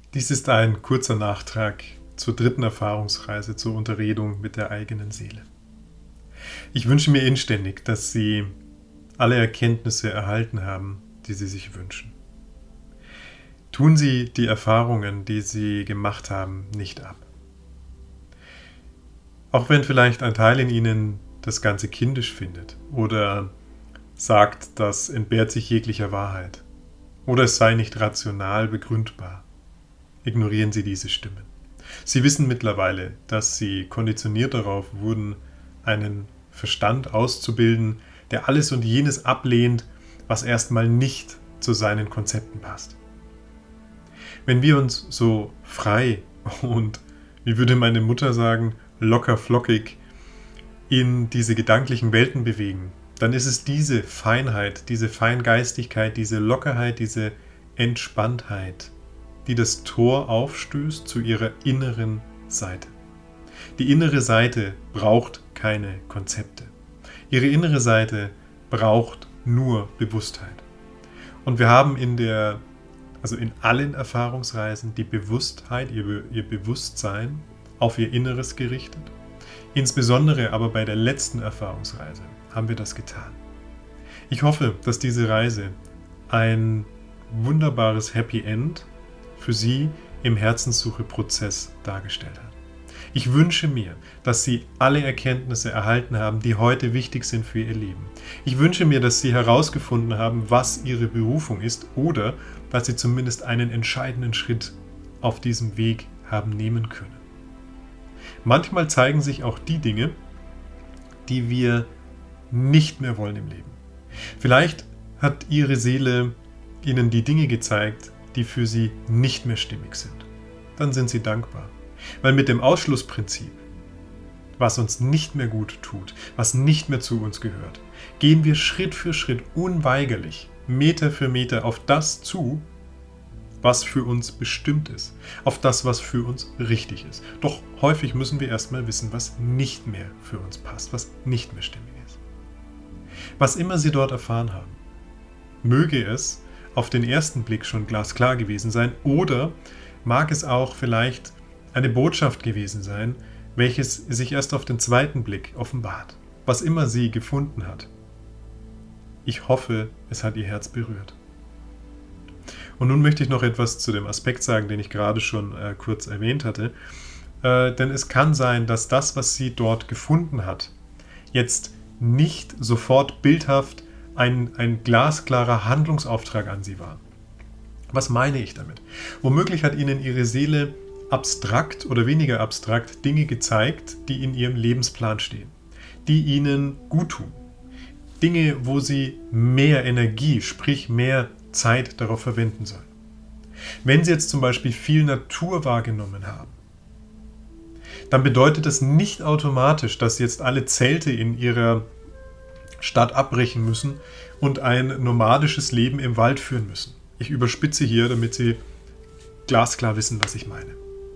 Dies ist ein kurzer Nachtrag zur dritten Erfahrungsreise zur Unterredung mit der eigenen Seele. Ich wünsche mir inständig, dass Sie alle Erkenntnisse erhalten haben, die Sie sich wünschen. Tun Sie die Erfahrungen, die Sie gemacht haben, nicht ab. Auch wenn vielleicht ein Teil in Ihnen das Ganze kindisch findet oder sagt, das entbehrt sich jeglicher Wahrheit oder es sei nicht rational begründbar, ignorieren Sie diese Stimmen. Sie wissen mittlerweile, dass Sie konditioniert darauf wurden, einen Verstand auszubilden, der alles und jenes ablehnt, was erstmal nicht zu seinen Konzepten passt. Wenn wir uns so frei und, wie würde meine Mutter sagen, locker flockig in diese gedanklichen Welten bewegen, dann ist es diese Feinheit, diese Feingeistigkeit, diese Lockerheit, diese Entspanntheit, die das Tor aufstößt zu ihrer inneren Seite. Die innere Seite braucht keine Konzepte. Ihre innere Seite braucht nur Bewusstheit. Und wir haben in allen Erfahrungsreisen die Bewusstheit, ihr Bewusstsein auf ihr Inneres gerichtet. Insbesondere aber bei der letzten Erfahrungsreise haben wir das getan. Ich hoffe, dass diese Reise ein wunderbares Happy End für Sie im Herzenssuche-Prozess dargestellt hat. Ich wünsche mir, dass Sie alle Erkenntnisse erhalten haben, die heute wichtig sind für Ihr Leben. Ich wünsche mir, dass Sie herausgefunden haben, was Ihre Berufung ist oder dass Sie zumindest einen entscheidenden Schritt auf diesem Weg haben nehmen können. Manchmal zeigen sich auch die Dinge, die wir nicht mehr wollen im Leben. Vielleicht hat Ihre Seele Ihnen die Dinge gezeigt, die für Sie nicht mehr stimmig sind. Dann sind Sie dankbar. Weil mit dem Ausschlussprinzip, was uns nicht mehr gut tut, was nicht mehr zu uns gehört, gehen wir Schritt für Schritt unweigerlich, Meter für Meter auf das zu, was für uns bestimmt ist, auf das, was für uns richtig ist. Doch häufig müssen wir erstmal wissen, was nicht mehr für uns passt, was nicht mehr stimmig ist. Was immer Sie dort erfahren haben, möge es auf den ersten Blick schon glasklar gewesen sein oder mag es auch vielleicht eine Botschaft gewesen sein, welches sich erst auf den zweiten Blick offenbart. Was immer sie gefunden hat. Ich hoffe, es hat ihr Herz berührt. Und nun möchte ich noch etwas zu dem Aspekt sagen, den ich gerade schon kurz erwähnt hatte. Denn es kann sein, dass das, was sie dort gefunden hat, jetzt nicht sofort bildhaft ein glasklarer Handlungsauftrag an sie war. Was meine ich damit? Womöglich hat ihnen ihre Seele abstrakt oder weniger abstrakt Dinge gezeigt, die in ihrem Lebensplan stehen, die ihnen gut tun. Dinge, wo sie mehr Energie, sprich mehr Zeit darauf verwenden sollen. Wenn sie jetzt zum Beispiel viel Natur wahrgenommen haben, dann bedeutet das nicht automatisch, dass jetzt alle Zelte in ihrer Stadt abbrechen müssen und ein nomadisches Leben im Wald führen müssen. Ich überspitze hier, damit Sie glasklar wissen, was ich meine.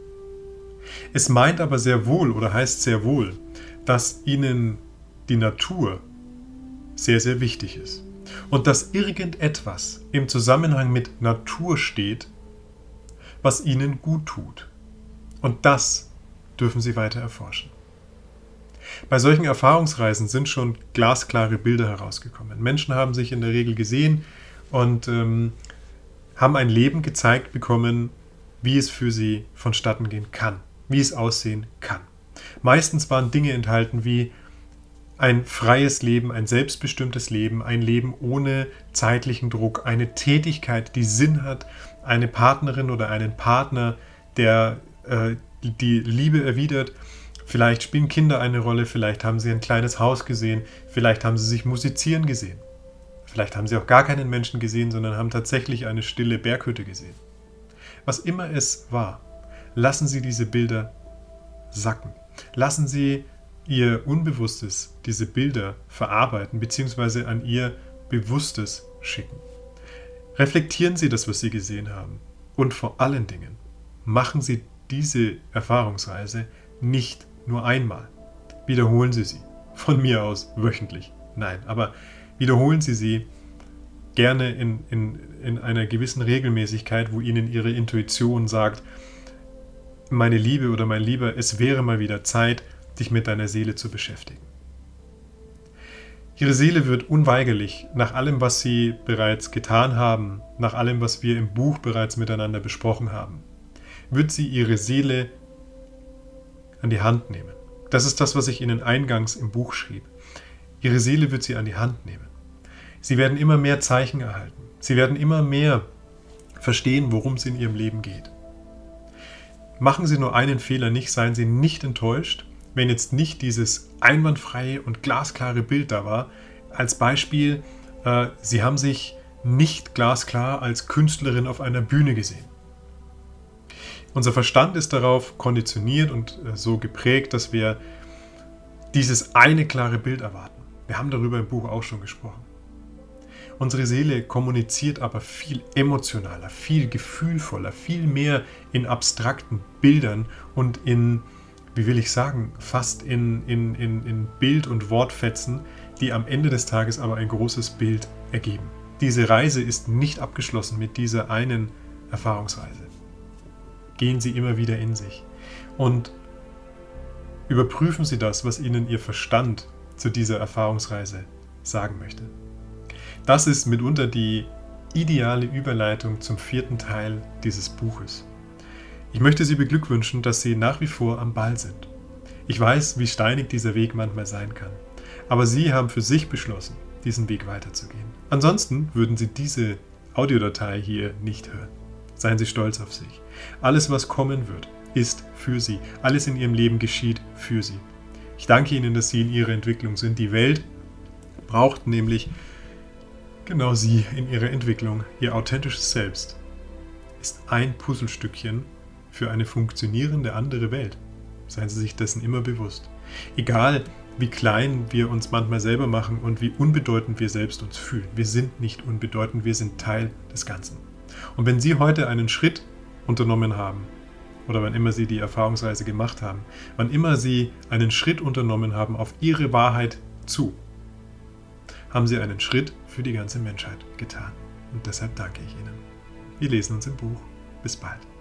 Es meint aber sehr wohl oder heißt sehr wohl, dass Ihnen die Natur sehr, sehr wichtig ist. Und dass irgendetwas im Zusammenhang mit Natur steht, was Ihnen gut tut. Und das dürfen Sie weiter erforschen. Bei solchen Erfahrungsreisen sind schon glasklare Bilder herausgekommen. Menschen haben sich in der Regel gesehen und haben ein Leben gezeigt bekommen, wie es für sie vonstatten gehen kann, wie es aussehen kann. Meistens waren Dinge enthalten wie ein freies Leben, ein selbstbestimmtes Leben, ein Leben ohne zeitlichen Druck, eine Tätigkeit, die Sinn hat, eine Partnerin oder einen Partner, der die Liebe erwidert. Vielleicht spielen Kinder eine Rolle, vielleicht haben sie ein kleines Haus gesehen, vielleicht haben sie sich musizieren gesehen. Vielleicht haben sie auch gar keinen Menschen gesehen, sondern haben tatsächlich eine stille Berghütte gesehen. Was immer es war, lassen Sie diese Bilder sacken. Lassen Sie Ihr Unbewusstes diese Bilder verarbeiten bzw. an Ihr Bewusstes schicken. Reflektieren Sie das, was Sie gesehen haben. Und vor allen Dingen machen Sie diese Erfahrungsreise nicht nur einmal. Wiederholen Sie sie. Von mir aus wöchentlich. Nein, aber wiederholen Sie sie gerne in einer gewissen Regelmäßigkeit, wo Ihnen Ihre Intuition sagt, meine Liebe oder mein Lieber, es wäre mal wieder Zeit, dich mit deiner Seele zu beschäftigen. Ihre Seele wird unweigerlich, nach allem, was Sie bereits getan haben, nach allem, was wir im Buch bereits miteinander besprochen haben, wird sie Ihre Seele an die Hand nehmen. Das ist das, was ich Ihnen eingangs im Buch schrieb. Ihre Seele wird Sie an die Hand nehmen. Sie werden immer mehr Zeichen erhalten. Sie werden immer mehr verstehen, worum es in Ihrem Leben geht. Machen Sie nur einen Fehler nicht, seien Sie nicht enttäuscht, wenn jetzt nicht dieses einwandfreie und glasklare Bild da war. Als Beispiel, Sie haben sich nicht glasklar als Künstlerin auf einer Bühne gesehen. Unser Verstand ist darauf konditioniert und so geprägt, dass wir dieses eine klare Bild erwarten. Wir haben darüber im Buch auch schon gesprochen. Unsere Seele kommuniziert aber viel emotionaler, viel gefühlvoller, viel mehr in abstrakten Bildern und in, wie will ich sagen, fast in Bild- und Wortfetzen, die am Ende des Tages aber ein großes Bild ergeben. Diese Reise ist nicht abgeschlossen mit dieser einen Erfahrungsreise. Gehen Sie immer wieder in sich und überprüfen Sie das, was Ihnen Ihr Verstand zu dieser Erfahrungsreise sagen möchte. Das ist mitunter die ideale Überleitung zum 4. Teil dieses Buches. Ich möchte Sie beglückwünschen, dass Sie nach wie vor am Ball sind. Ich weiß, wie steinig dieser Weg manchmal sein kann, aber Sie haben für sich beschlossen, diesen Weg weiterzugehen. Ansonsten würden Sie diese Audiodatei hier nicht hören. Seien Sie stolz auf sich. Alles, was kommen wird, ist für Sie. Alles in Ihrem Leben geschieht für Sie. Ich danke Ihnen, dass Sie in Ihrer Entwicklung sind. Die Welt braucht nämlich genau Sie in Ihrer Entwicklung. Ihr authentisches Selbst ist ein Puzzlestückchen für eine funktionierende andere Welt. Seien Sie sich dessen immer bewusst. Egal, wie klein wir uns manchmal selber machen und wie unbedeutend wir selbst uns fühlen. Wir sind nicht unbedeutend, wir sind Teil des Ganzen. Und wenn Sie heute einen Schritt unternommen haben, oder wann immer Sie die Erfahrungsreise gemacht haben, wann immer Sie einen Schritt unternommen haben auf Ihre Wahrheit zu, haben Sie einen Schritt für die ganze Menschheit getan. Und deshalb danke ich Ihnen. Wir lesen uns im Buch. Bis bald.